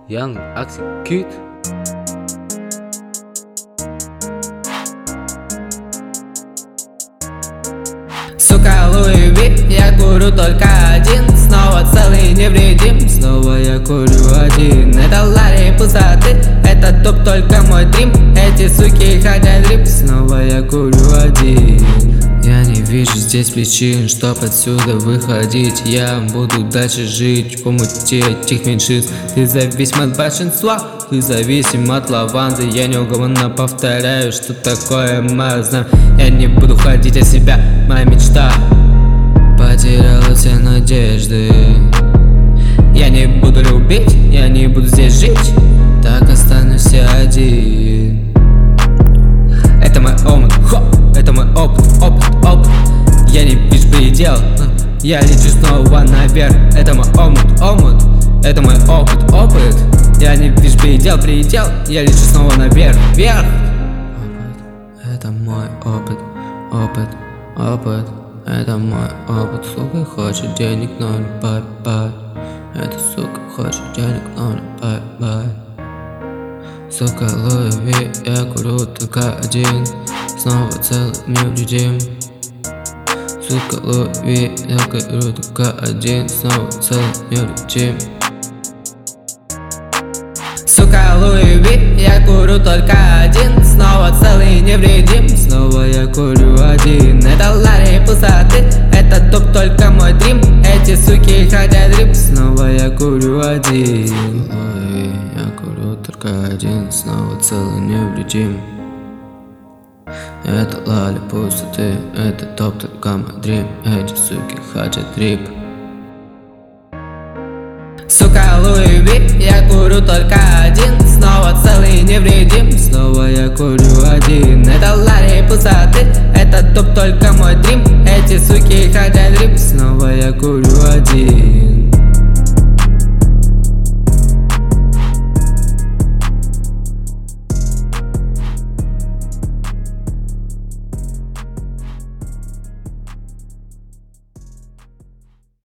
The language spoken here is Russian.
Young Execute. Сука, Луи Ви, я курю только один. Снова целый, невредим. Снова я курю один. Это Ларри пустоты, это топ только мой дрим. Эти суки хотят дрип. Снова я курю один. Я не вижу здесь причин, чтоб отсюда выходить. Я буду дальше жить в помуте этих меньшинств. Ты зависим от большинства, ты зависим от лаванды. Я неугомонно повторяю, что такое мое знамя. Я не буду ходить от себя, моя мечта потеряла все надежды. Я не буду любить, я не буду здесь жить, так останусь я один. Это мой омут, хоп, это мой опыт. Я не вижу предел, я лечу снова наверх. Это мой омут, это мой опыт. Я не вижу предел, я лечу снова наверх, вверх. Это мой опыт. Это мой опыт. Сука хочет денег, но не бай-бай. Эта сука хочет денег, но не бай-бай. Сука, Луи Ви, я курю только один. Снова целый, невредим. Сука, Луи Ви, я курю только один. Снова целый, невредим. Сука, Луи Ви, я курю только один. Снова целый, невредим. Снова я курю один. Это Ларри пустоты, это топ только мой дрим. Эти суки хотят дрип. Снова я курю один. Луи Ви, я курю только один. Снова целый, невредим. Это Ларри пустоты, это топ только мой дрим. Эти суки хотят дрип. Сука, Луи Ви, я курю только один. Снова целый, невредим. Снова я курю один. Это Ларри пустоты, это топ только мой дрим. Эти суки хотят дрип. Снова я курю